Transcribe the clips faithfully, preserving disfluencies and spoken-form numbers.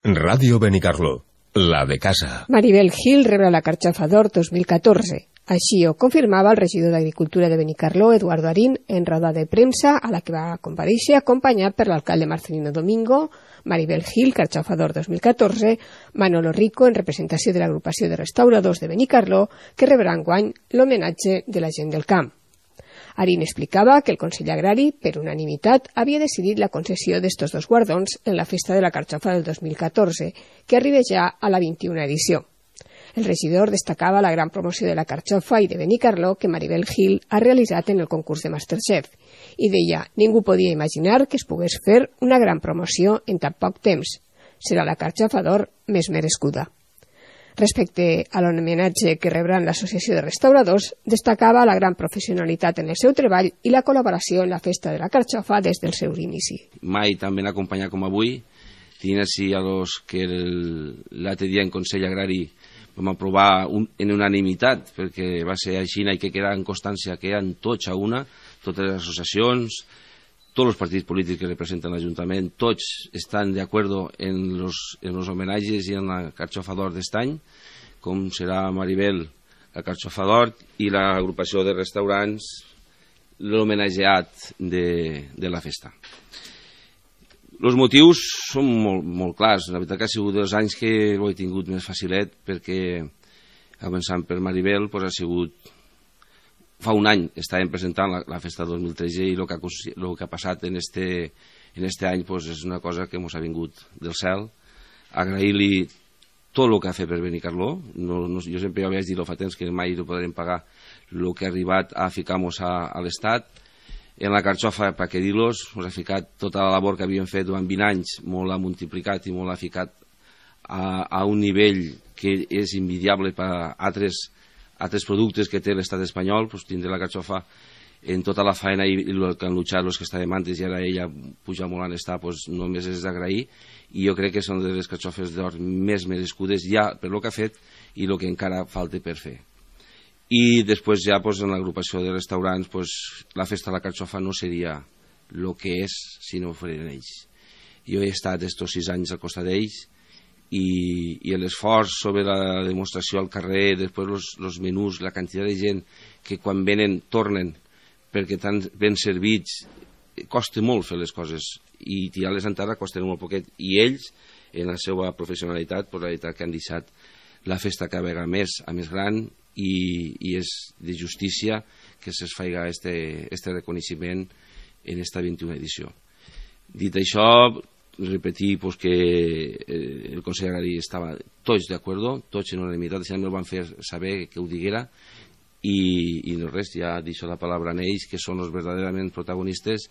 Ràdio Benicarló, la de casa. Maribel Gil rebrà la Carxofa d'Or dos mil catorze. Així ho confirmava el regidor d'Agricultura de Benicarló, Eduardo Arín, en roda de premsa a la que va comparèixer acompanyat per l'alcalde Marcelino Domingo, Maribel Gil, Carxofa d'Or dos mil catorze, Manolo Rico, en representació de l'agrupació de restauradors de Benicarló, que rebrà enguany l'homenatge de la gent del camp. Arín explicava que el Consell Agrari, per unanimitat, havia decidit la concessió d'estos dos guardons en la festa de la Carxofa del dos mil catorze, que arriba ja a la vint-i-una edició. El regidor destacava la gran promoció de la Carxofa i de Benicarló que Maribel Gil ha realitzat en el concurs de Masterchef i deia, ningú podia imaginar que es pogués fer una gran promoció en tan poc temps. Serà la Carxofa d'Or més merescuda. Respecte a l'homenatge que rebran l'Associació de Restauradors, destacava la gran professionalitat en el seu treball i la col·laboració en la festa de la Carxofa des del seu inici. Mai tan ben acompanyat com avui, tenint així a los que l'altre dia en Consell Agrari vam aprovar un, en unanimitat, perquè va ser així i que quedar en constància que eren tots a una, totes les associacions, tots els partits polítics que representen l'Ajuntament, tots estan d'acord en los, en los homenatges i en la Carxofa d'Or d'est any, com serà Maribel la Carxofa d'Or i l'agrupació de restaurants l'homenatjat de, de la festa. Els motius són molt, molt clars. La veritat que ha sigut dels anys que ho he tingut més facilet, perquè, començant per Maribel, pues ha sigut... Fa un any estàvem presentant la, la festa dos mil tretze i el que, lo que ha passat en este, en este any pues és una cosa que ens ha vingut del cel. Agrair-li tot el que ha fet per Benicarló. No, no, jo sempre ja vaig dir fa temps que mai no podrem pagar el que ha arribat a ficar-nos a, a l'Estat. En la Carxofa, per què dir-los, ens ha ficat tota la labor que havíem fet durant vint anys, molt l'ha multiplicat i molt l'ha ficat a, a un nivell que és invidiable per a altres, altres productes que té l'estat espanyol. Pues, tindre la Carxofa en tota la feina i el que han luchat els que estàvem antes i ara ella puja molt en estar, pues, només és d'agrair, i jo crec que són de les Carxofes d'Or més merescudes ja per el que ha fet i el que encara falta per fer. I després ja pues, en l'agrupació de restaurants pues, la festa de la Carxofa no seria el que és si no ho farien ells. Jo he estat estos sis anys al costat d'ells i, i l'esforç sobre la demostració al carrer, després els menús, la quantitat de gent que quan venen tornen perquè estan ben servits, costa molt fer les coses i tirar-les en terra costa molt poquet, i ells en la seva professionalitat pues, la veritat que han deixat la festa cada vegada més a més gran. I, i és de justícia que se'ls faiga este, este reconeixement en esta vint-i-una edició. Dit això, repetir pues, que el Consell Agrari estava tots d'acord, tots en unanimitat, si no el van fer saber que ho diguera, i, i no res, ja deixo la paraula a ells, que són els verdaderament protagonistes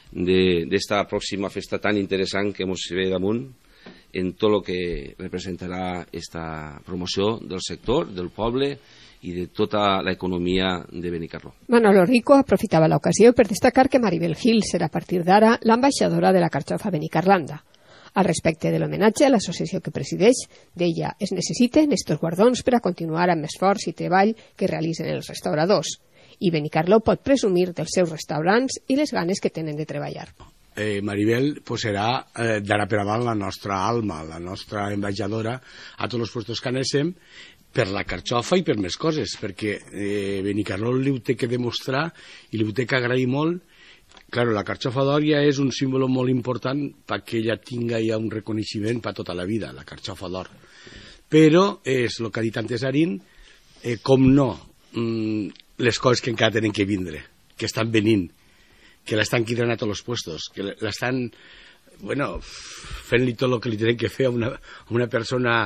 d'esta pròxima festa tan interessant que ens ve damunt, en tot el que representarà esta promoció del sector, del poble i de tota l'economia de Benicarló. Manolo Rico aprofitava l'ocasió per destacar que Maribel Gil serà a partir d'ara l'ambaixadora de la Carxofa Benicarlanda. Al respecte de l'homenatge a l'associació que presideix, deia, es necessiten estos guardons per a continuar amb esforç i treball que realitzen els restauradors, i Benicarló pot presumir dels seus restaurants i les ganes que tenen de treballar. Eh, Maribel pues, serà eh, d'ara per avant la nostra alma, la nostra ambaixadora a tots els puestos que anéssim per la Carxofa i per més coses, perquè eh, Benicarló li ho té que demostrar i li ho té que agrair molt. Claro, la Carxofa d'Or ja és un símbol molt important perquè ella tinga ja un reconeixement per tota la vida, la Carxofa d'Or. Però és el que ha dit antes Arín, eh, com no, mm, les coses que encara tenen que vindre, que estan venint, que l'estan quitando a tots els puestos, que l'estan bueno, fent-li tot el que li tenen que fer a una, a una persona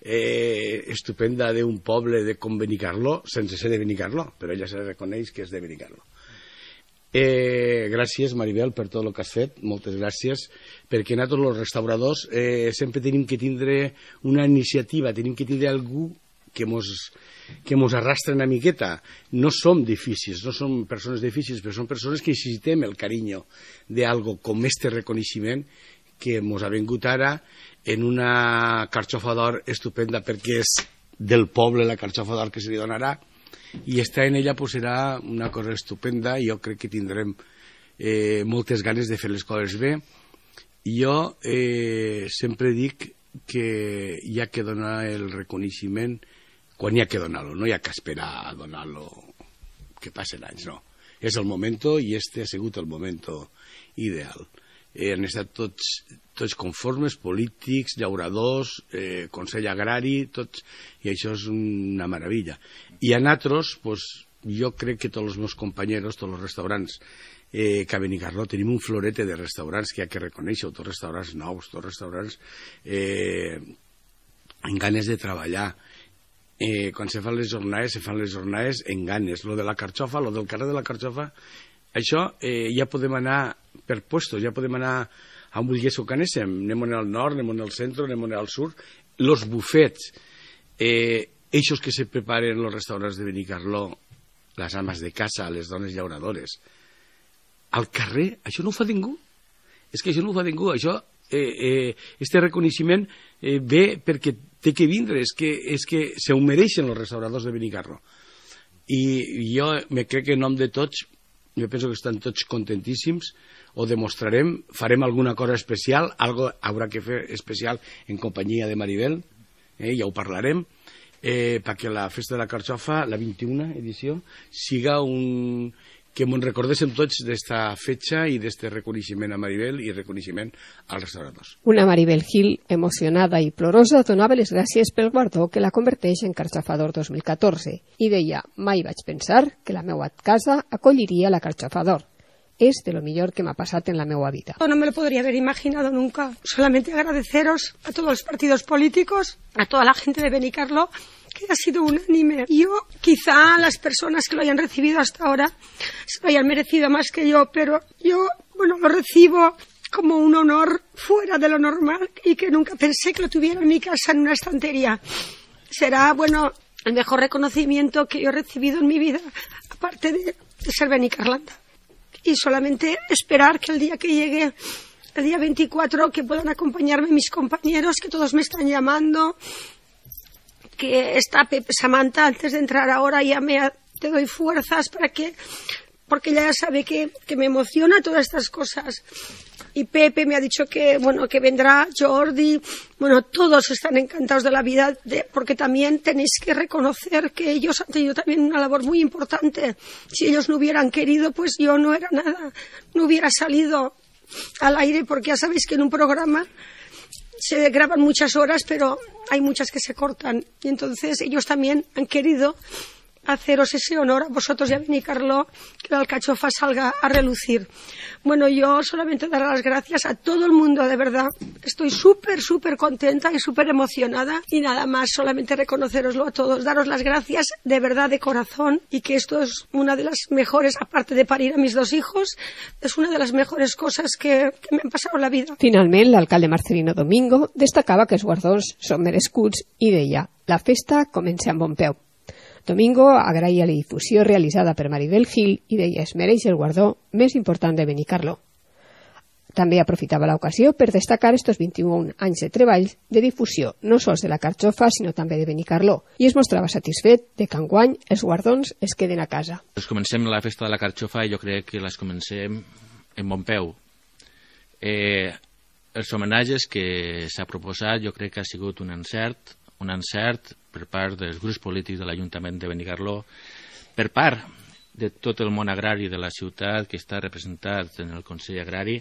eh, estupenda d'un poble de com Benicarló, sense ser de Benicarló, però ella se reconeix que és de Benicarló. Eh, gràcies, Maribel, per tot el que has fet, moltes gràcies, perquè nosaltres els restauradors eh, sempre tenim que tindre una iniciativa, tenim que tindre algú que mos, que mos arrastra una miqueta. No som difícils, no som persones difícils, però som persones que necessitem el carinyo d'algo com este reconeixement que mos ha vingut ara en una Carxofa d'Or estupenda, perquè és del poble la Carxofa d'Or que se li donarà, i estar en ella pues, serà una cosa estupenda, i jo crec que tindrem eh, moltes ganes de fer les coses bé. Jo eh, sempre dic que hi ha que donar el reconeixement quan hi ha que donar-lo, no hi ha que esperar a donar-lo que passen anys, no. És el moment i este ha sigut el moment ideal. Eh, han estat tots, tots conformes, polítics, llauradors, eh, Consell Agrari, tots, i això és una meravella. I a nosaltres, pues, jo crec que tots els meus companys, tots els restaurants eh, que a Benicarló tenim un florete de restaurants que hi ha que reconèixer, tots restaurants nous, tots restaurants eh, amb ganes de treballar. Eh, quan se fan les jornades, se fan les jornades en ganes. Lo de la carxofa, lo del carrer de la carxofa, això eh, ja podem anar per puestos, ja podem anar a un burgueso que anéssim, anem al nord, anem al centre, anem al sud. Los bufets, eh, eixos que se preparen els restaurants de Benicarló, les ames de casa, les dones llauradores, al carrer, això no ho fa ningú. És que això no ho fa ningú. Això, eh, eh, este reconeixement eh, ve perquè té que vindre, és que, és que se ho mereixen els restauradors de Benicarló. I jo me crec que en nom de tots, jo penso que estan tots contentíssims, ho demostrarem, farem alguna cosa especial, algo haurà que fer especial en companyia de Maribel, eh, ja ho parlarem, eh, perquè la festa de la carxofa, la vint-i-una edició, siga un... que ens recordéssim tots d'esta fetxa i d'este reconeixement a Maribel i reconeixement als restauradors. Una Maribel Gil, emocionada i plorosa, donava les gràcies pel guardó que la converteix en Carxofador dos mil catorze i deia: mai vaig pensar que la meua casa acolliria la Carxofador. Es de lo mejor que me ha pasado en la meua vida. No me lo podría haber imaginado nunca. Solamente agradeceros a todos los partidos políticos, a toda la gente de Benicarló, que ha sido unánime. Yo, quizá las personas que lo hayan recibido hasta ahora se lo hayan merecido más que yo, pero yo, bueno, lo recibo como un honor fuera de lo normal y que nunca pensé que lo tuviera en mi casa en una estantería. Será, bueno, el mejor reconocimiento que yo he recibido en mi vida, aparte de, de ser benicarlanda. Y solamente esperar que el día que llegue, el día veinticuatro, que puedan acompañarme mis compañeros, que todos me están llamando, que está Pepe Samantha, antes de entrar ahora ya me ha, te doy fuerzas para que, porque ella ya sabe que, que me emociona todas estas cosas. Y Pepe me ha dicho que, bueno, que vendrá Jordi, bueno, todos están encantados de la vida, de, porque también tenéis que reconocer que ellos han tenido también una labor muy importante. Si ellos no hubieran querido, pues yo no era nada, no hubiera salido al aire, porque ya sabéis que en un programa se graban muchas horas, pero hay muchas que se cortan. Y entonces ellos también han querido haceros ese honor a vosotros y a Benicarló, que la alcachofa salga a relucir. Bueno, yo solamente dar las gracias a todo el mundo, de verdad. Estoy súper, súper contenta y súper emocionada. Y nada más, solamente reconoceroslo a todos, daros las gracias de verdad, de corazón, y que esto es una de las mejores, aparte de parir a mis dos hijos, es una de las mejores cosas que, que me han pasado en la vida. Finalment, l'alcalde Marcelino Domingo destacava que els guardons són merescuts i deia: la festa comença amb bon peu. Domingo agraïa la difusió realitzada per Maribel Gil i deia: es mereix el guardó més important de Benicarló. També aprofitava l'ocasió per destacar estos vint-i-un anys de treball de difusió, no sols de la carxofa, sinó també de Benicarló, i es mostrava satisfet de que enguany els guardons es queden a casa. Pues comencem la festa de la carxofa i jo crec que les comencem en bon peu. Eh, els homenatges que s'ha proposat jo crec que ha sigut un encert, un encert per part dels grups polítics de l'Ajuntament de Benicarló, per part de tot el món agrari de la ciutat que està representat en el Consell Agrari,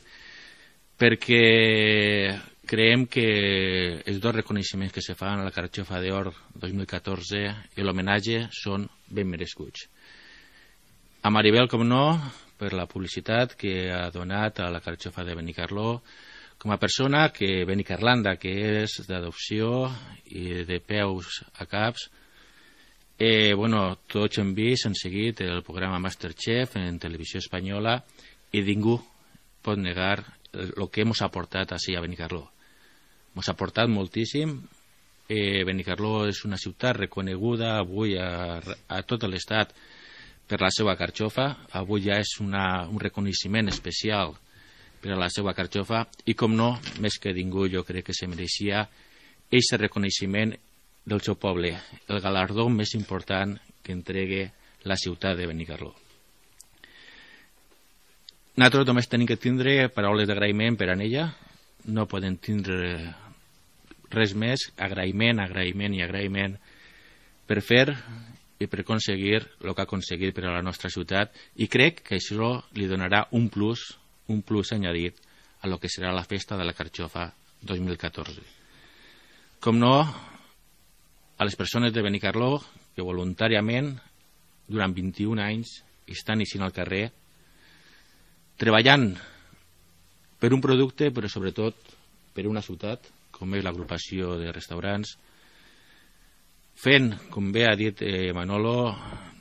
perquè creiem que els dos reconeixements que se fan a la Carxofa d'Or dos mil catorze i l'homenatge són ben merescuts. A Maribel, com no, per la publicitat que ha donat a la Carxofa de Benicarló, com a persona que benicarlanda, que és d'adopció i de peus a caps. Eh, bueno, tots hem vist, hem seguit el programa Masterchef en televisió espanyola i ningú pot negar el que hem aportat així a Benicarló. Hem aportat moltíssim. Eh, Benicarló és una ciutat reconeguda avui a, a tot l'estat per la seva carxofa. Avui ja és una, un reconeixement especial per a la seva carxofa i, com no, més que ningú jo crec que se mereixia aquest reconeixement del seu poble, el galardó més important que entregue la ciutat de Benicarló. Nosaltres només tenim que tindre paraules d'agraïment per a ella, no podem tindre res més, agraïment, agraïment i agraïment per fer i per aconseguir el que ha aconseguit per a la nostra ciutat, i crec que això li donarà un plus, un plus añadit a lo que serà la festa de la Carxofa dos mil catorze. Com no, a les persones de Benicarló que voluntàriament durant vint-i-un anys estan eixint al carrer treballant per un producte, però sobretot per una ciutat, com és l'agrupació de restaurants, fent, com bé ha dit eh, Manolo,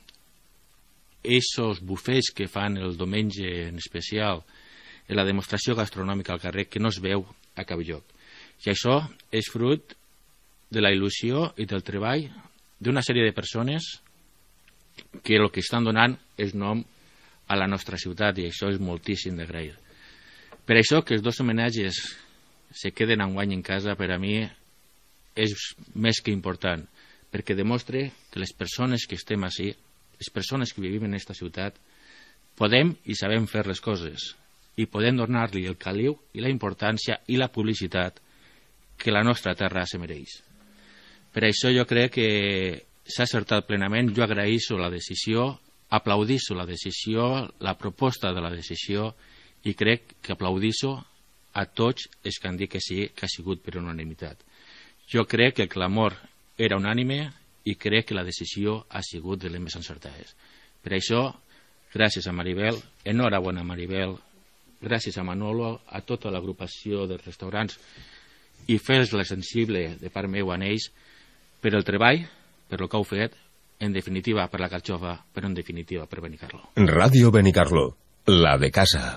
esos bufets que fan el diumenge en especial, en la demostració gastronòmica al carrer, que no es veu a cap lloc. I això és fruit de la il·lusió i del treball d'una sèrie de persones que el que estan donant és nom a la nostra ciutat, i això és moltíssim d'agrair. Per això que els dos homenatges se queden enguany en casa, per a mi és més que important, perquè demostra que les persones que estem així, les persones que vivim en aquesta ciutat, podem i sabem fer les coses, i podem donar-li el caliu i la importància i la publicitat que la nostra terra se mereix. Per això jo crec que s'ha acertat plenament. Jo agraïsso la decisió, aplaudisso la decisió, la proposta de la decisió, i crec que aplaudisso a tots els que han dit que sí, que ha sigut per unanimitat. Jo crec que el clamor era unànime i crec que la decisió ha sigut de les més encertades. Per això, gràcies a Maribel, enhorabona Maribel, gràcies a Manolo, a tota l'agrupació de restaurants, i fer-la sensible de part meu a ells per el treball, per el que heu fet, en definitiva per la Carxofa, però en definitiva per Benicarló. Ràdio Benicarló, la de casa.